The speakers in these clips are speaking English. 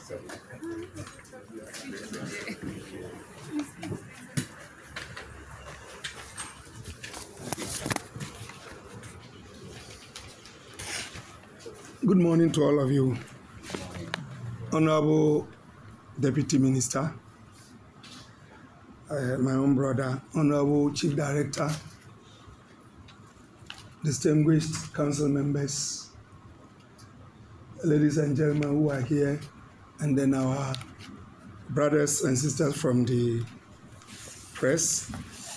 Good morning to all of you. Honorable Deputy Minister, my own brother, Honorable Chief Director, distinguished council members, ladies and gentlemen who are here, and then our brothers and sisters from the press.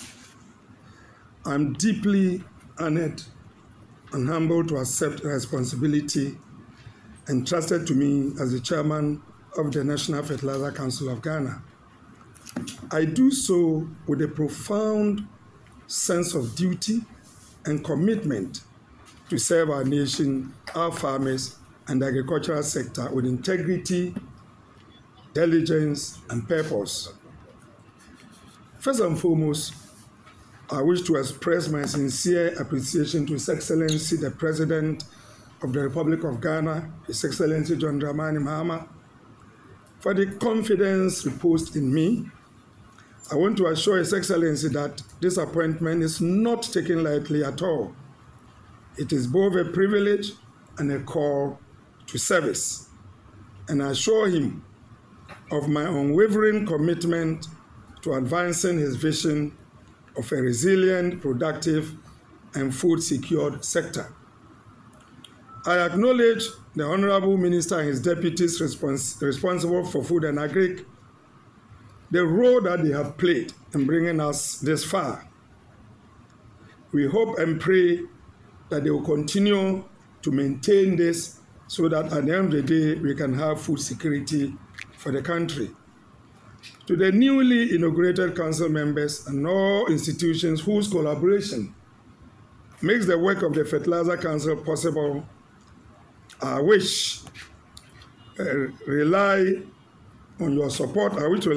I'm deeply honored and humbled to accept the responsibility entrusted to me as the chairman of the National Fertilizer Council of Ghana. I do so with a profound sense of duty and commitment to serve our nation, our farmers, and the agricultural sector with integrity, diligence, and purpose. First and foremost, I wish to express my sincere appreciation to His Excellency the President of the Republic of Ghana, His Excellency John Dramani Mahama, for the confidence reposed in me. I want to assure His Excellency that this appointment is not taken lightly at all. It is both a privilege and a call to service. And I assure him of my unwavering commitment to advancing his vision of a resilient, productive, and food-secured sector. I acknowledge the Honorable Minister and his deputies responsible for food and agric, the role that they have played in bringing us this far. We hope and pray that they will continue to maintain this so that at the end of the day, we can have food security for the country. To the newly inaugurated council members and all institutions whose collaboration makes the work of the Fertilizer Council possible, I wish to rely on your support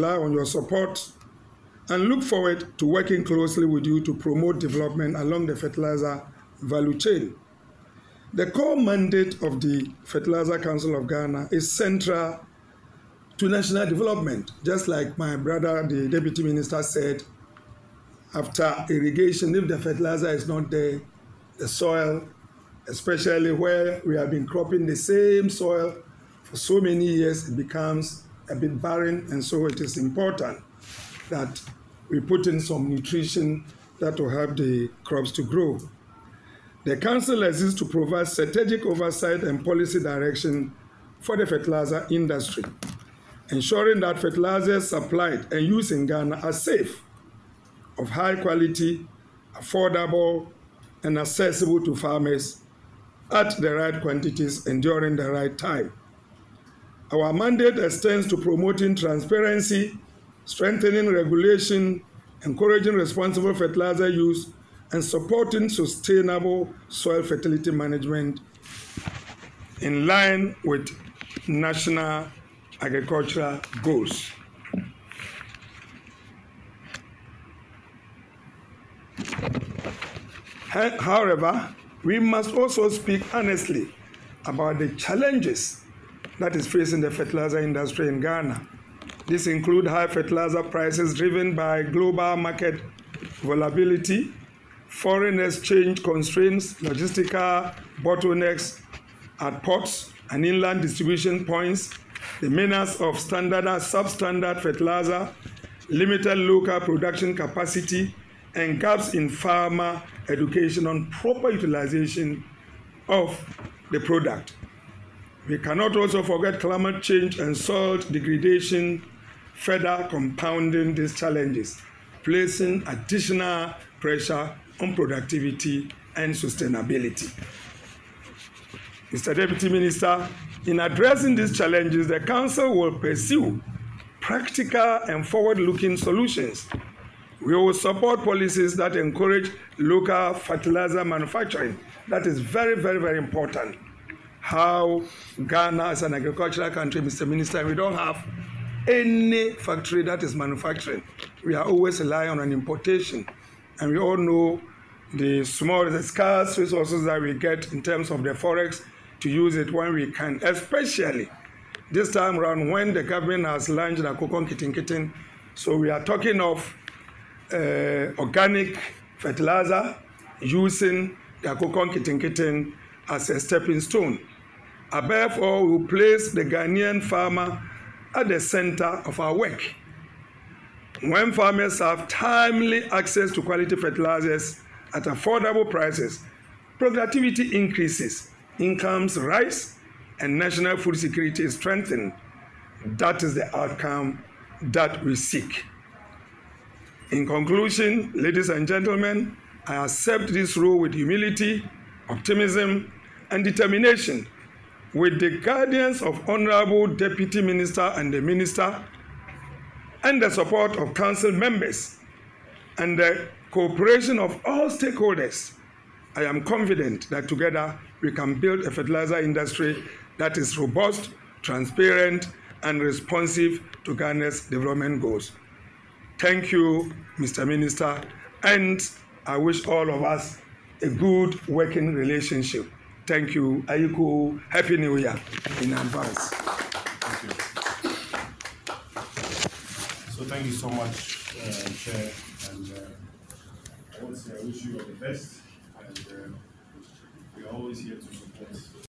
and look forward to working closely with you to promote development along the fertilizer value chain. The core mandate of the Fertilizer Council of Ghana is central to national development. Just like my brother, the Deputy Minister, said, after irrigation, if the fertilizer is not there, the soil, especially where we have been cropping the same soil for so many years, it becomes a bit barren, and so it is important that we put in some nutrition that will help the crops to grow. The Council exists to provide strategic oversight and policy direction for the fertilizer industry, ensuring that fertilizers supplied and used in Ghana are safe, of high quality, affordable, and accessible to farmers at the right quantities and during the right time. Our mandate extends to promoting transparency, strengthening regulation, encouraging responsible fertilizer use, and supporting sustainable soil fertility management in line with national agricultural goals. However, we must also speak honestly about the challenges that is facing the fertilizer industry in Ghana. These include high fertilizer prices driven by global market volatility, foreign exchange constraints, logistical bottlenecks at ports and inland distribution points, the menace of standard and substandard fertilizer, limited local production capacity, and gaps in farmer education on proper utilization of the product. We cannot also forget climate change and soil degradation, further compounding these challenges, placing additional pressure on productivity and sustainability. Mr. Deputy Minister, in addressing these challenges, the Council will pursue practical and forward-looking solutions. We will support policies that encourage local fertilizer manufacturing. That is very, very, very important. How Ghana is an agricultural country, Mr. Minister, we don't have any factory that is manufacturing. We are always relying on importation. And we all know the scarce resources that we get in terms of the forex to use it when we can, especially this time around when the government has launched the Akoko Nketenkete. So we are talking of organic fertilizer using the Akoko Nketenkete as a stepping stone. Above all, we will place the Ghanaian farmer at the center of our work. When farmers have timely access to quality fertilizers at affordable prices, productivity increases, incomes rise, and national food security is strengthened. That is the outcome that we seek. In conclusion, ladies and gentlemen, I accept this role with humility, optimism, and determination, with the guidance of Honorable Deputy Minister and the Minister, and the support of Council members, and the cooperation of all stakeholders. I am confident that together we can build a fertilizer industry that is robust, transparent, and responsive to Ghana's development goals. Thank you, Mr. Minister, and I wish all of us a good working relationship. Thank you. Ayiko, Happy New Year in advance. Thank you. So thank you so much, Chair, and I want to say I wish you all the best, and we are always here to support